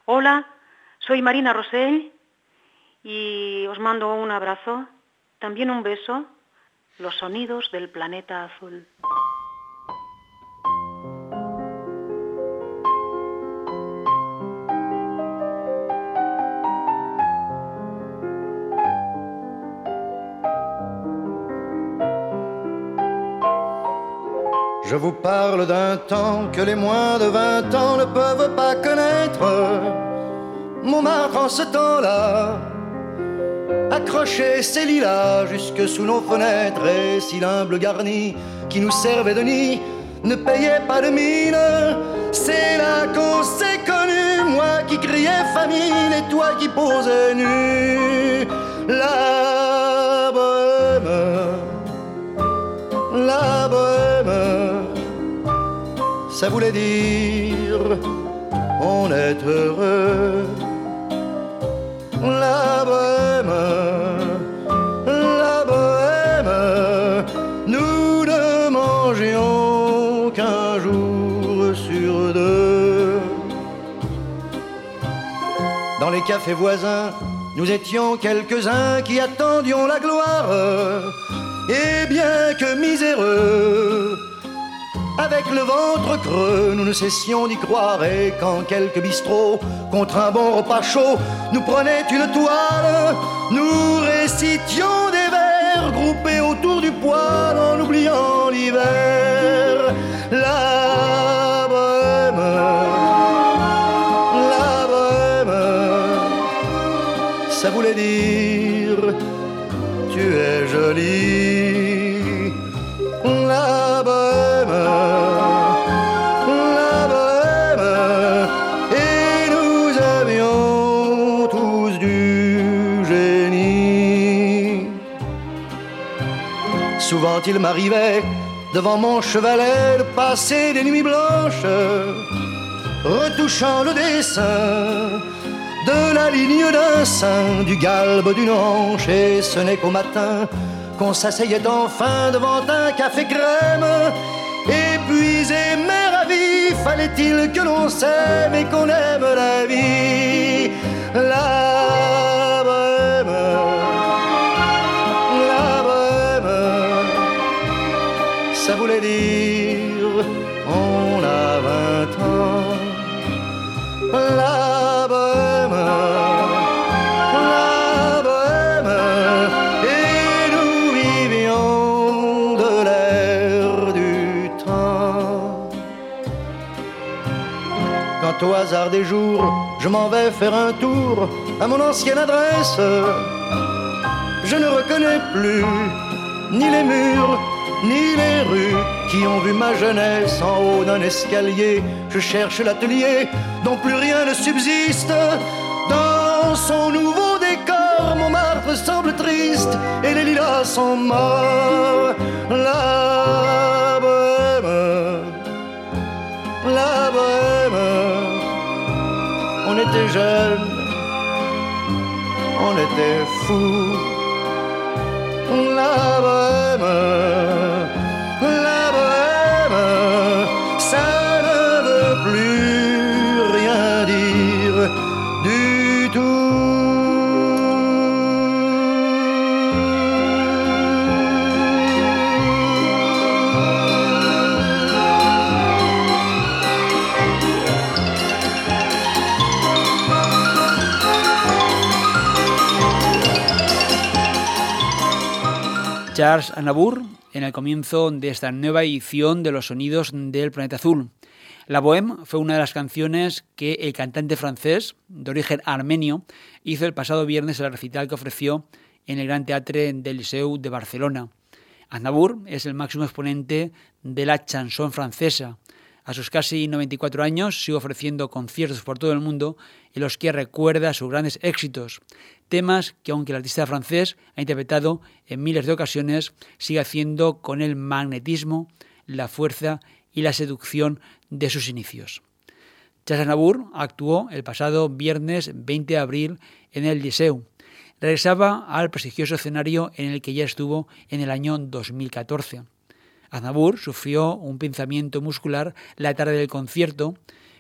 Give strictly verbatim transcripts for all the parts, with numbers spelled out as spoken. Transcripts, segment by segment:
Hola, soy Marina Rosell y os mando un abrazo, también un beso, los sonidos del planeta azul. Je vous parle d'un temps que les moins de vingt ans ne peuvent pas connaître. Montmartre en ce temps-là accrochait ses lilas jusque sous nos fenêtres, et si l'humble garni qui nous servait de nid ne payait pas de mine, c'est là qu'on s'est connus, moi qui criais famine et toi qui posais nu. La bohème, la bohème, ça voulait dire on est heureux. La bohème, la bohème, nous ne mangions qu'un jour sur deux. Dans les cafés voisins, nous étions quelques-uns qui attendions la gloire. Et bien que miséreux, avec le ventre creux, nous ne cessions d'y croire. Et quand quelques bistrots, contre un bon repas chaud, nous prenaient une toile, nous récitions des vers groupés autour du poêle en oubliant l'hiver. La bohème, la bohème, ça voulait dire tu es jolie. La bohème, la bohème, et nous avions tous du génie. Souvent il m'arrivait devant mon chevalet de passer des nuits blanches, retouchant le dessin de la ligne d'un sein, du galbe d'une hanche, et ce n'est qu'au matin qu'on s'asseyait enfin devant un café crème. Épuisé mais ravi, fallait-il que l'on s'aime et qu'on aime la vie. La bohème, la bohème, ça voulait dire on a vingt ans. La bohème, la bohème, et nous vivions de l'air du temps. Quand au hasard des jours, je m'en vais faire un tour à mon ancienne adresse, je ne reconnais plus ni les murs, ni les rues qui ont vu ma jeunesse en haut d'un escalier. Je cherche l'atelier dont plus rien ne subsiste. Dans son nouveau décor, Montmartre semble triste et les lilas sont morts. La bohème, la bohème, on était jeunes, on était fous. La bohème, la bohème, ça ne veut plus rien dire du tout. Charles Aznavour en el comienzo de esta nueva edición de los sonidos del planeta azul. La Bohème fue una de las canciones que el cantante francés, de origen armenio, hizo el pasado viernes en el recital que ofreció en el Gran Teatre del Liceu de Barcelona. Aznavour es el máximo exponente de la chanson francesa. A sus casi noventa y cuatro años sigue ofreciendo conciertos por todo el mundo en los que recuerda sus grandes éxitos. Temas que, aunque el artista francés ha interpretado en miles de ocasiones, sigue haciendo con el magnetismo, la fuerza y la seducción de sus inicios. Charles Aznavour actuó el pasado viernes veinte de abril en el Liceu. Regresaba al prestigioso escenario en el que ya estuvo en el año dos mil catorce. Aznavour sufrió un pinzamiento muscular la tarde del concierto,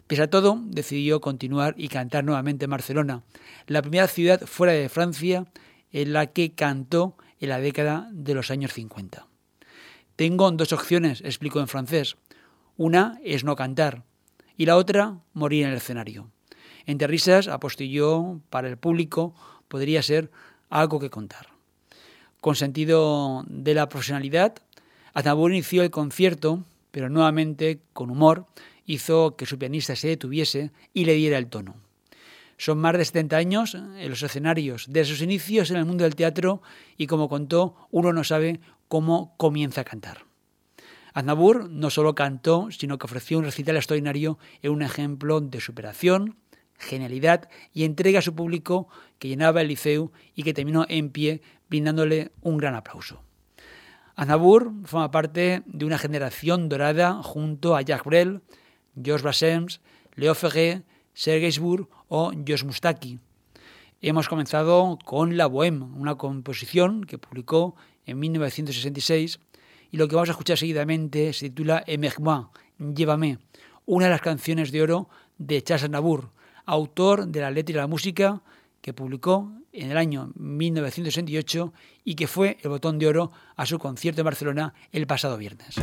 Pese a todo, decidió continuar y cantar nuevamente en Barcelona, la primera ciudad fuera de Francia en la que cantó en la década de los años cincuenta. Tengo dos opciones, explicó en francés. Una es no cantar y la otra morir en el escenario. Entre risas apostilló para el público podría ser algo que contar. Con sentido de la profesionalidad, Aznavour inició el concierto, pero nuevamente, con humor, hizo que su pianista se detuviese y le diera el tono. Son más de setenta años en los escenarios, desde sus inicios en el mundo del teatro, y como contó, uno no sabe cómo comienza a cantar. Aznavour no solo cantó, sino que ofreció un recital extraordinario en un ejemplo de superación, genialidad y entrega a su público que llenaba el Liceu y que terminó en pie brindándole un gran aplauso. Aznavour forma parte de una generación dorada junto a Jacques Brel, Georges Brassens, Léo Ferré, Serge Gainsbourg o Jos Moustaki. Hemos comenzado con La Bohème, una composición que publicó en mil novecientos sesenta y seis, y lo que vamos a escuchar seguidamente se titula Aimez-moi, Llévame, una de las canciones de oro de Charles Aznavour, autor de la letra y la música, que publicó en el año mil novecientos sesenta y ocho y que fue el botón de oro a su concierto en Barcelona el pasado viernes.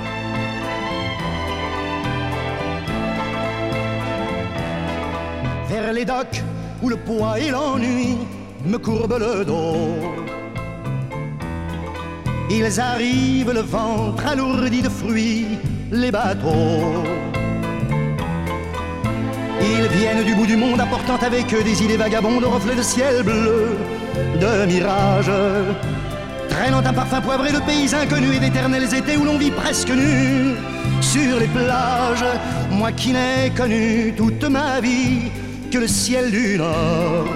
Vers les docks où le poids et l'ennui me courbent le dos. Ils arrivent le ventre alourdi de fruits, les bateaux. Ils viennent du bout du monde apportant avec eux des idées vagabondes aux reflets de ciel bleu, de mirages, traînant un parfum poivré de pays inconnus et d'éternels étés où l'on vit presque nu sur les plages. Moi qui n'ai connu toute ma vie que le ciel du Nord,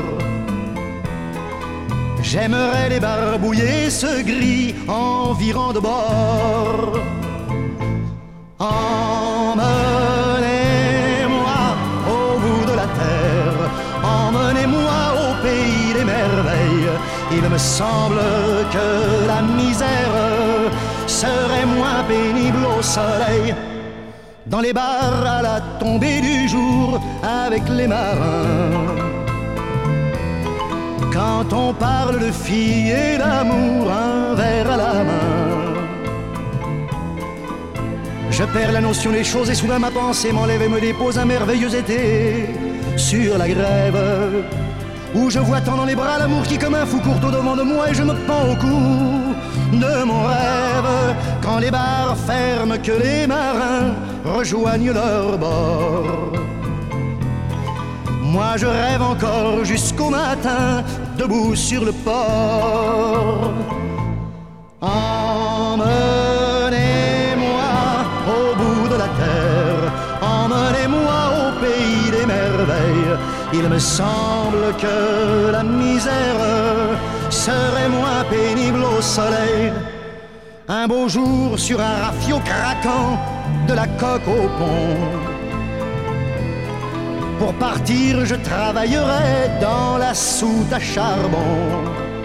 j'aimerais débarbouiller ce gris environ de bord. Emmenez-moi au bout de la terre, emmenez-moi au pays des merveilles. Il me semble que la misère serait moins pénible au soleil. Dans les bars à la tombée du jour avec les marins, quand on parle de filles et d'amour, un verre à la main, je perds la notion des choses et soudain ma pensée m'enlève et me dépose un merveilleux été sur la grève, où je vois tant dans les bras l'amour qui comme un fou court au devant de moi et je me pends au cou de mon rêve. Quand les bars ferment, que les marins rejoignent leur bord, moi je rêve encore jusqu'au matin, debout sur le port. Emmenez-moi au bout de la terre, emmenez-moi au pays des merveilles. Il me semble que la misère serait moins pénible au soleil. Un beau jour sur un rafio craquant, de la coque au pont. Pour partir, je travaillerai dans la soute à charbon,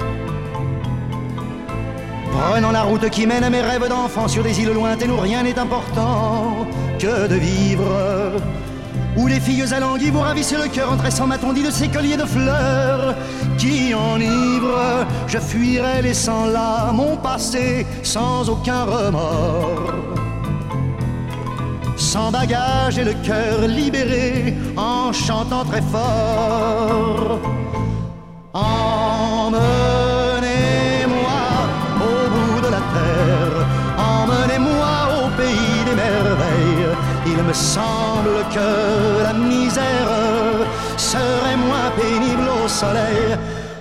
prenant la route qui mène à mes rêves d'enfant sur des îles lointaines où rien n'est important que de vivre, où les filles alanguies vous ravissent le cœur en tressant ma tondie de ces colliers de fleurs qui enivrent. Je fuirai laissant là mon passé sans aucun remords, sans bagage et le cœur libéré, en chantant très fort. Emmenez-moi au bout de la terre, emmenez-moi au pays des merveilles. Il me semble que la misère serait moins pénible au soleil.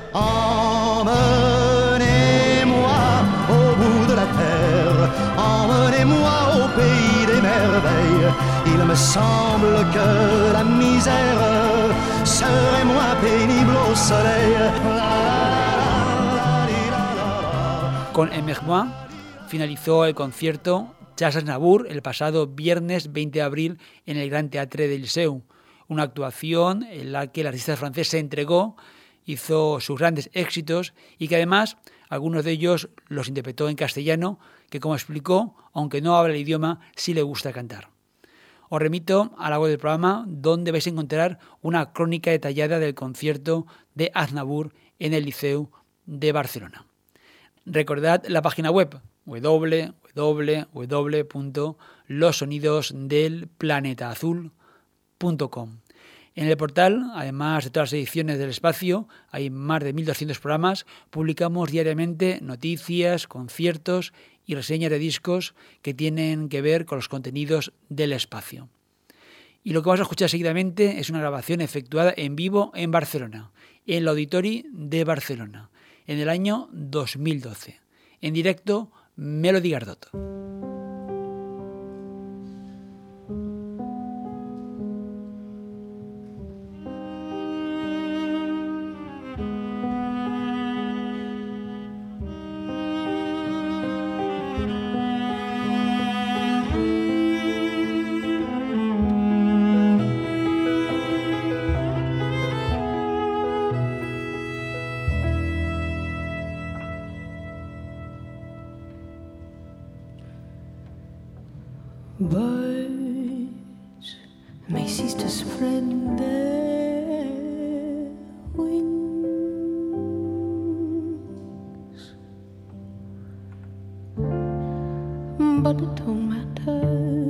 Emmenez-moi au bout de la terre, emmenez-moi au pays des merveilles. Il me semble que la misère serait moins pénible au soleil. Con Aimez-moi finalizó el concierto Charles Aznavour el pasado viernes veinte de abril en el Gran Teatre del Liceu, una actuación en la que el artista francés se entregó, hizo sus grandes éxitos y que además algunos de ellos los interpretó en castellano, que como explicó, aunque no habla el idioma, sí le gusta cantar. Os remito a la web del programa, donde vais a encontrar una crónica detallada del concierto de Aznavour en el Liceu de Barcelona. Recordad la página web doble u doble u doble u punto los sonidos del planeta azul punto com. En el portal, además de todas las ediciones del espacio, hay más de mil doscientos programas. Publicamos diariamente noticias, conciertos y reseñas de discos que tienen que ver con los contenidos del espacio. Y lo que vamos a escuchar seguidamente es una grabación efectuada en vivo en Barcelona, en el Auditori de Barcelona, en el año dos mil doce. En directo, Melody Gardot. Birds may cease to spread their wings, but it don't matter,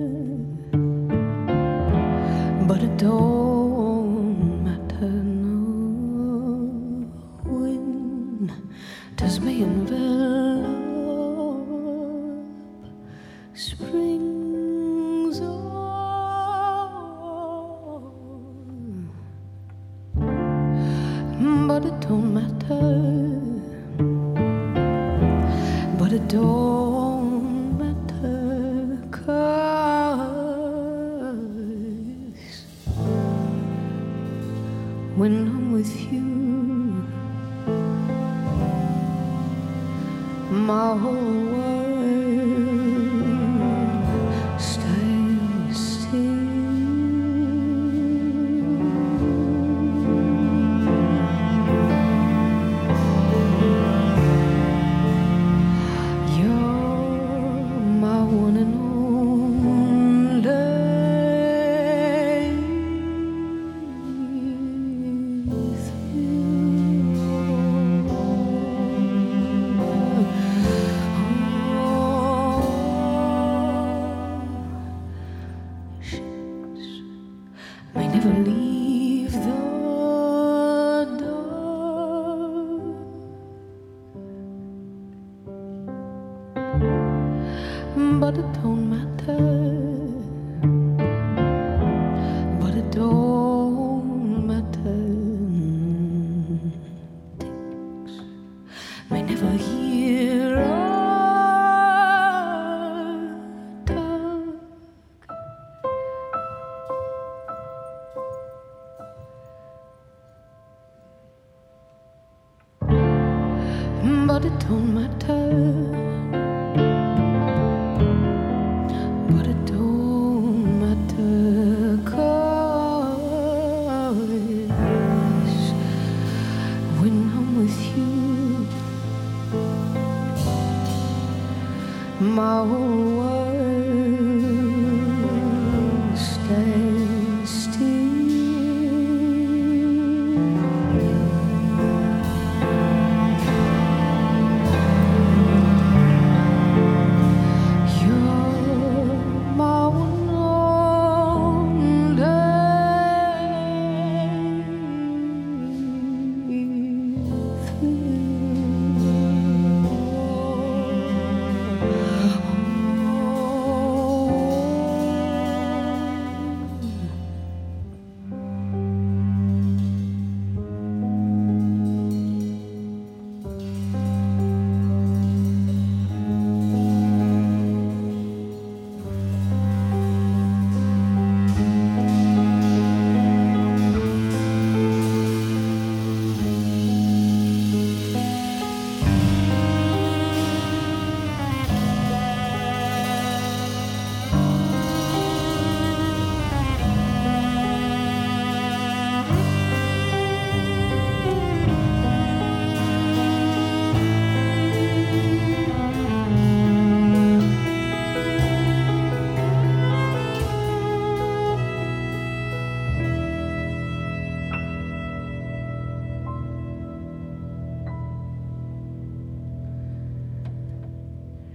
but it don't matter, no. Wind does may envelop spring, but it don't matter, but it don't matter, 'cause when I'm with you, my whole world stands still. But it don't matter, but it don't matter. Ticks may never hear a talk, but it don't matter. My whole world stands still. You're my one only thrill.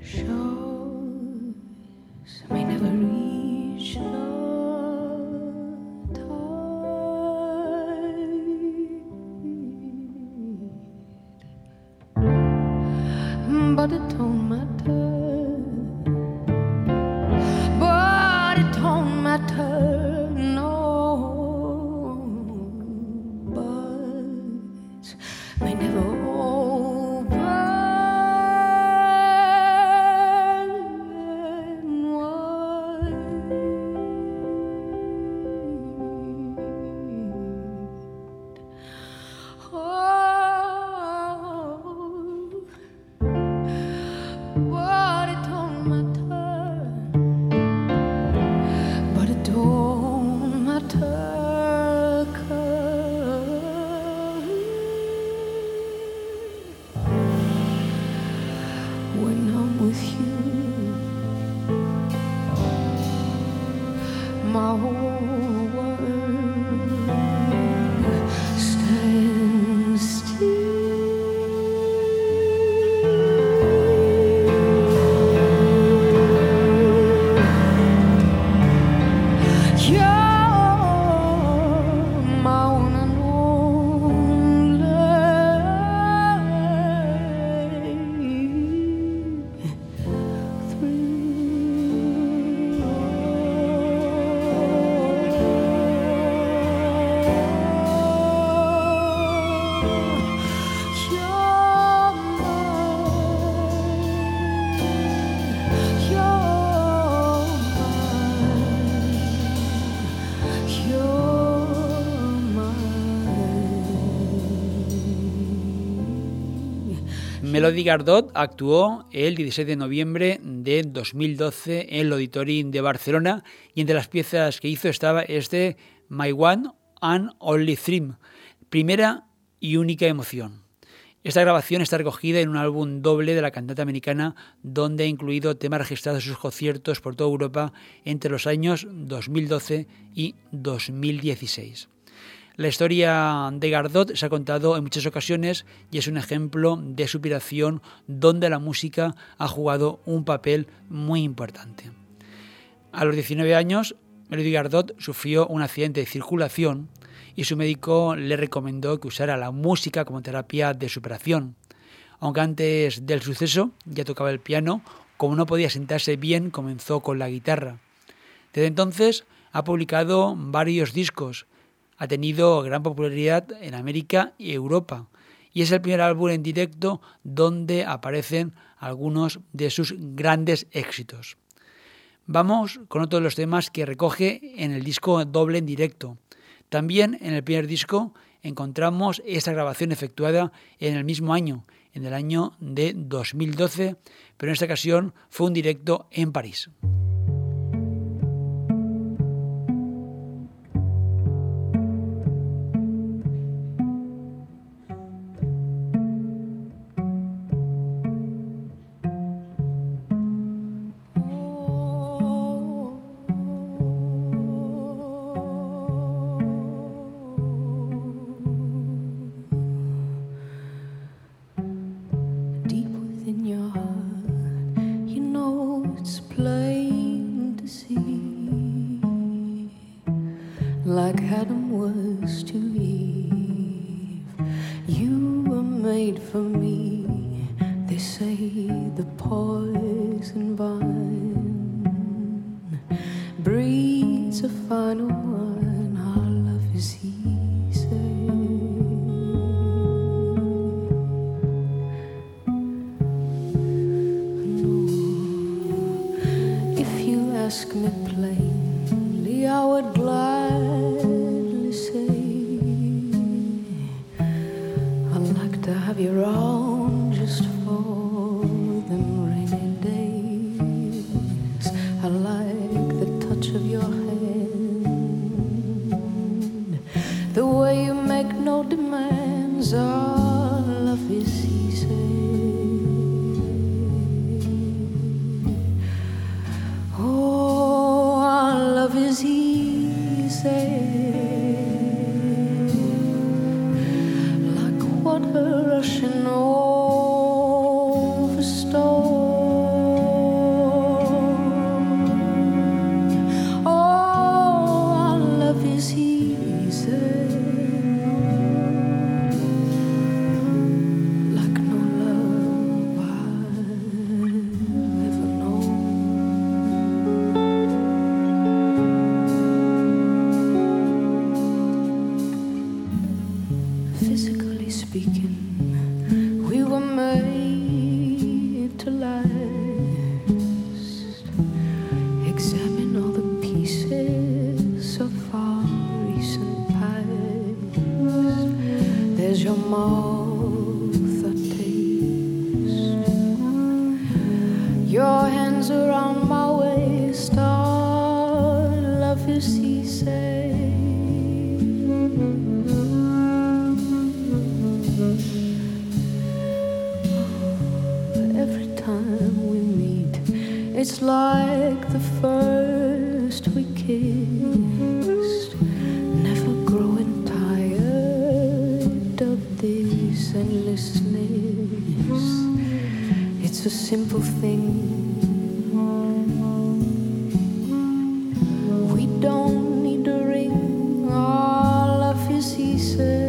Melody Gardot actuó el dieciséis de noviembre de dos mil doce en el Auditorium de Barcelona y entre las piezas que hizo estaba este My One and Only Dream, primera y única emoción. Esta grabación está recogida en un álbum doble de la cantante americana donde ha incluido temas registrados en sus conciertos por toda Europa entre los años dos mil doce y dos mil dieciséis. La historia de Gardot se ha contado en muchas ocasiones y es un ejemplo de superación donde la música ha jugado un papel muy importante. A los diecinueve años, Melody Gardot sufrió un accidente de circulación y su médico le recomendó que usara la música como terapia de superación. Aunque antes del suceso ya tocaba el piano, como no podía sentarse bien, comenzó con la guitarra. Desde entonces ha publicado varios discos. Ha tenido gran popularidad en América y Europa y es el primer álbum en directo donde aparecen algunos de sus grandes éxitos. Vamos con otro de los temas que recoge en el disco doble en directo. También en el primer disco encontramos esta grabación efectuada en el mismo año, en el año de dos mil doce, pero en esta ocasión fue un directo en París. Like Adam was to Eve, you were made for me. They say the poison vine breeds a finer wine. Our love is easy. No, if you ask me plainly, I would gladly say I'd like to have your own just for them rainy days. I like the touch of your hand, the way you make no demands. Our love is easy. Oh, our love is easy. Like water rushing over stone. physically speaking, we were made to last. Examine all the pieces of our recent past. There's your mouth that tastes, your hands around my waist. Our love is easy. It's like the first we kissed, never growing tired of this endlessness. It's a simple thing. We don't need a ring. Our love is easy.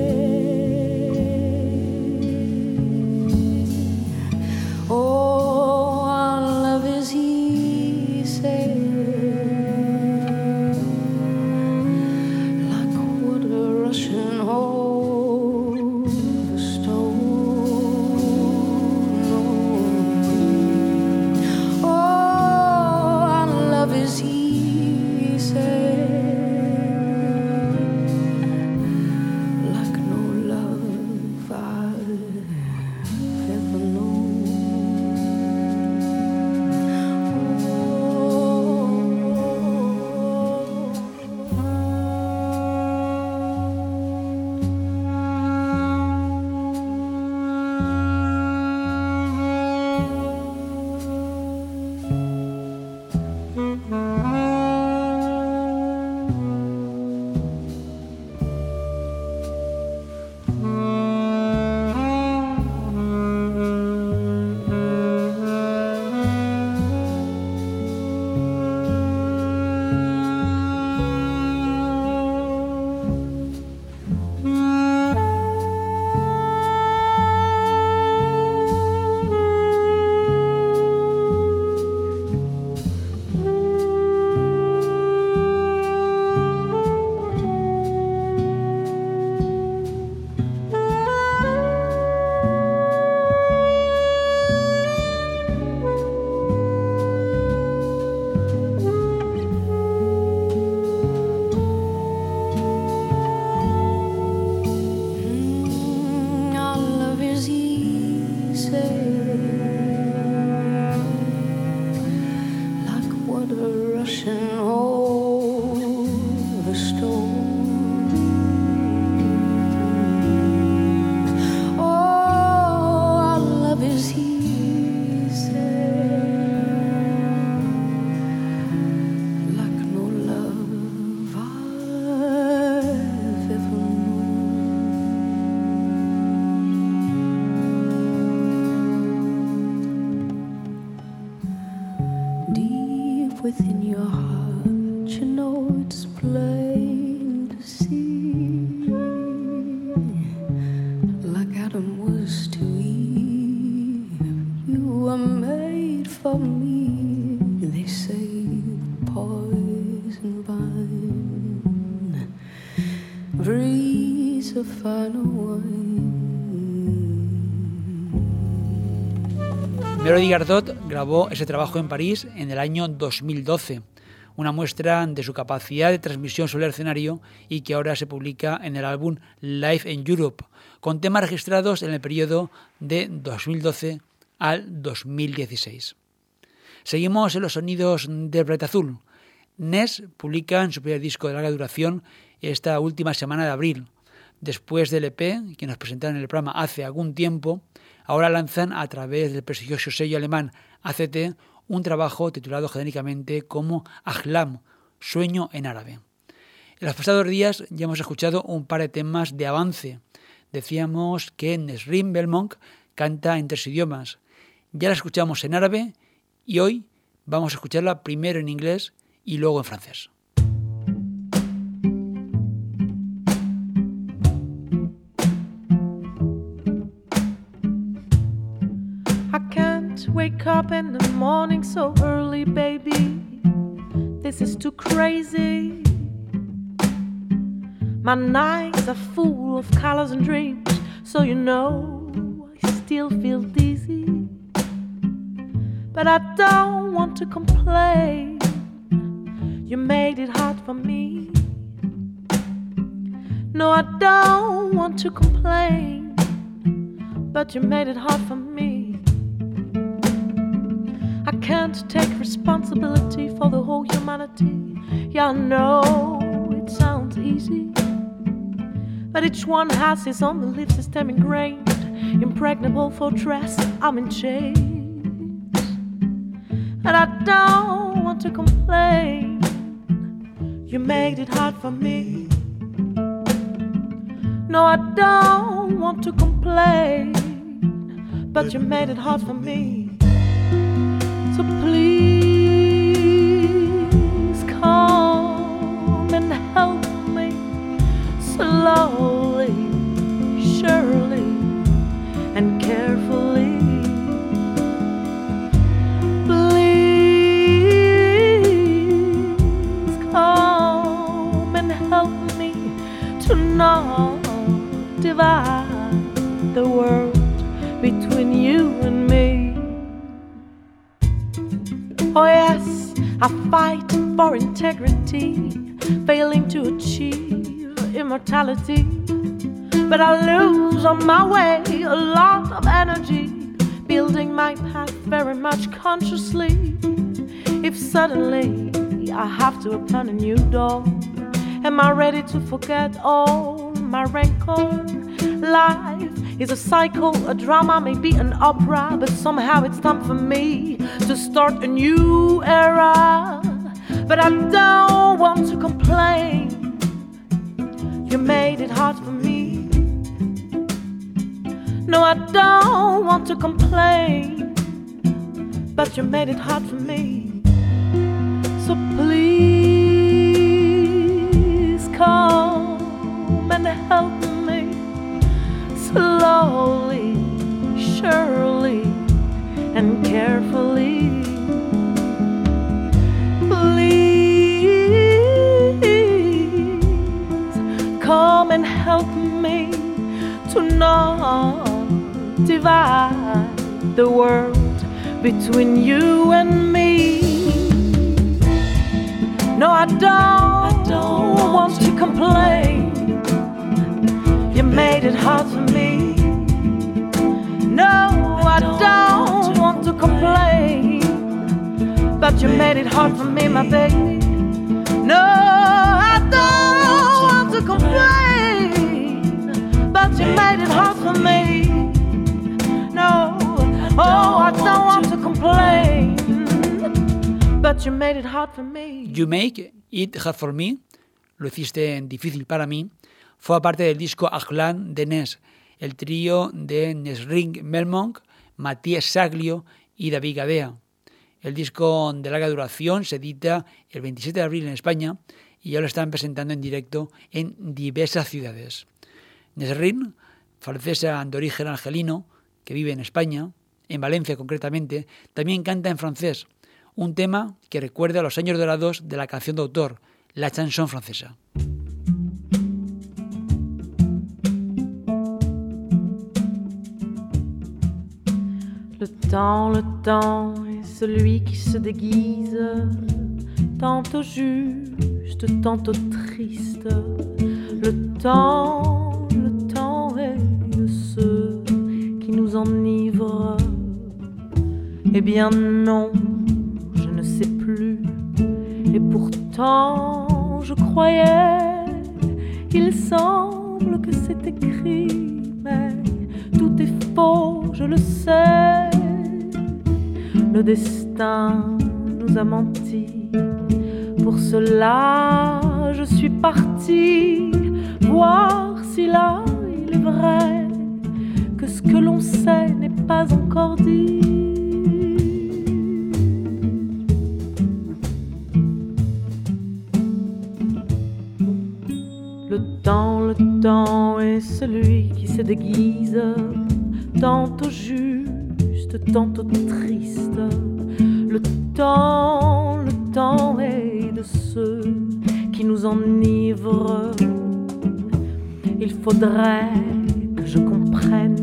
Within your heart, you know it's plain to see. Like Adam was to Eve, you were made for me. They say poison vine breeze of finer wine. Melody Gardot grabó ese trabajo en París en el año dos mil doce, una muestra de su capacidad de transmisión sobre el escenario y que ahora se publica en el álbum Live in Europe, con temas registrados en el periodo de dos mil doce al dos mil dieciséis. Seguimos en los sonidos del Planeta Azul. Ness publica en su primer disco de larga duración esta última semana de abril. Después del E P, que nos presentaron en el programa hace algún tiempo, ahora lanzan a través del prestigioso sello alemán A C T un trabajo titulado genéricamente como Ahlam, Sueño en árabe. En los pasados días ya hemos escuchado un par de temas de avance. Decíamos que Nesrin Belmonk canta en tres idiomas. Ya la escuchamos en árabe y hoy vamos a escucharla primero en inglés y luego en francés. Wake up in the morning so early, baby. This is too crazy. My nights are full of colors and dreams. So you know I still feel dizzy, but I don't want to complain. You made it hard for me. No, I don't want to complain, but you made it hard for me. I can't take responsibility for the whole humanity. Yeah, I know it sounds easy, but each one has his own belief system ingrained. Impregnable fortress, I'm in chains, and I don't want to complain. You made it hard for me. No, I don't want to complain, but you made it hard for me. So please come and help me slowly, surely, and carefully. Please come and help me to not divide the world between you and me. Oh yes, I fight for integrity, failing to achieve immortality, but I lose on my way a lot of energy, building my path very much consciously. If suddenly I have to open a new door, am I ready to forget all my rancor? Life is a cycle, a drama, maybe an opera, but somehow it's time for me to start a new era. But I don't want to complain. You made it hard for me. No, I don't want to complain, but you made it hard for me. So please come and help me slowly, surely, and carefully. Please come and help me to not divide the world between you and me. No, I don't, I don't want, want to complain. You made it hard for me. No, I don't want to complain, but you made it hard for me, my baby. No, I don't want to complain, but you made it hard for me. No, oh, I don't want to complain, but you made it hard for me. You Make It Hard For Me, lo hiciste difícil para mí, fue parte del disco Ajlan de Nes, el trío de Nesrin Melmonk, Matías Saglio y David Gadea. El disco de larga duración se edita el veintisiete de abril en España y ya lo están presentando en directo en diversas ciudades. Nesrin, francesa de origen argelino, que vive en España, en Valencia concretamente, también canta en francés, un tema que recuerda a los años dorados de la canción de autor, la chanson francesa. Le temps, le temps est celui qui se déguise, tantôt juste, tantôt triste. Le temps, le temps est de ceux qui nous enivrent. Eh bien non, je ne sais plus. Et pourtant, je croyais, il semble que c'est écrit, mais tout est faux, je le sais. Le destin nous a menti. Pour cela, je suis partie voir si là il est vrai que ce que l'on sait n'est pas encore dit. Le temps, le temps est celui qui se déguise, tantôt juste, tantôt triste. Le temps, le temps est de ceux qui nous enivrent. il faudrait que je comprenne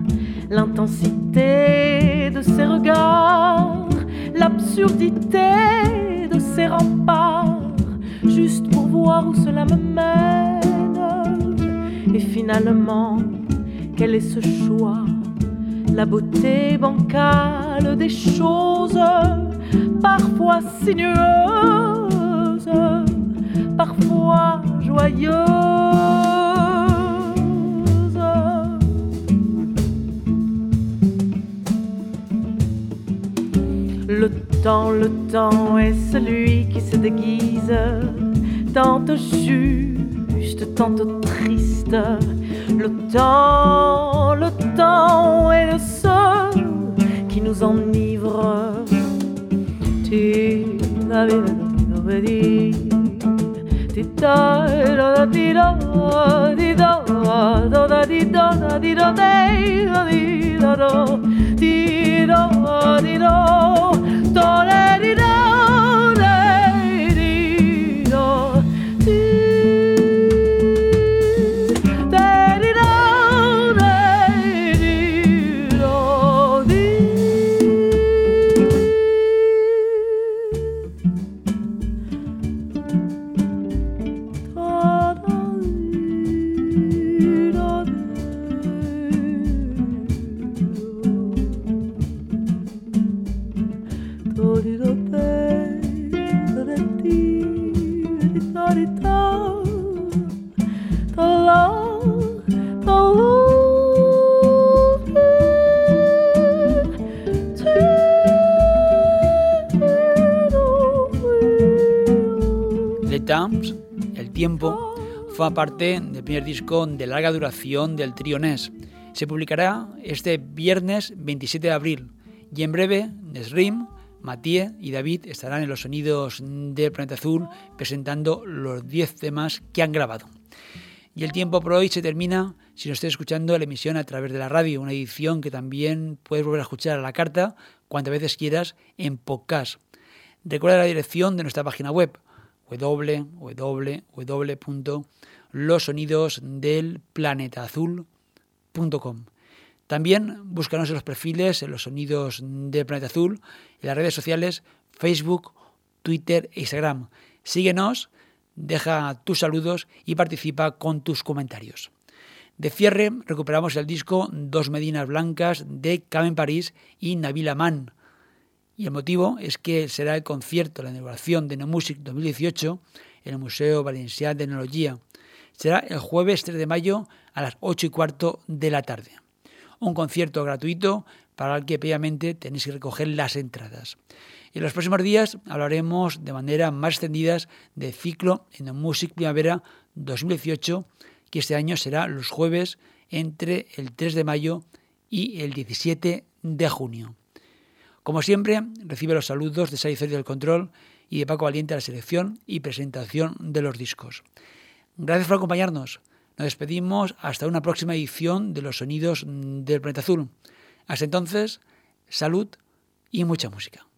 l'intensité de ses regards, l'absurdité de ses remparts, juste pour voir où cela me mène. Et finalement, quel est ce choix? La beauté bancale des choses, parfois sinueuses, parfois joyeuses. Le temps, le temps est celui qui se déguise, tantôt juste, tantôt triste. Le temps, le temps est le seul qui nous enivre. El tiempo, forma parte del primer disco de larga duración del trío Ness. Se publicará este viernes veintisiete de abril y en breve Nesrim, Mathieu y David estarán en los sonidos del Planeta Azul presentando los diez temas que han grabado. Y el tiempo por hoy se termina si nos estés escuchando la emisión a través de la radio, una edición que también puedes volver a escuchar a la carta cuantas veces quieras en podcast. Recuerda la dirección de nuestra página web doble u doble u doble u punto los sonidos del planeta azul punto com. También búscanos en los perfiles en los sonidos del Planeta Azul, en las redes sociales Facebook, Twitter e Instagram. Síguenos, deja tus saludos y participa con tus comentarios. De cierre recuperamos el disco Dos Medinas Blancas de Carmen París y Nabil Aman. Y el motivo es que será el concierto, la inauguración de No Music dos mil dieciocho en el Museo Valencià de Tecnología. Será el jueves tres de mayo a las ocho y cuarto de la tarde. Un concierto gratuito para el que previamente tenéis que recoger las entradas. En los próximos días hablaremos de manera más extendida del ciclo en No Music Primavera dos mil dieciocho, que este año será los jueves entre el tres de mayo y el diecisiete de junio. Como siempre, recibe los saludos de Sari Zorio del control y de Paco Valiente a la selección y presentación de los discos. Gracias por acompañarnos. Nos despedimos hasta una próxima edición de Los Sonidos del Planeta Azul. Hasta entonces, salud y mucha música.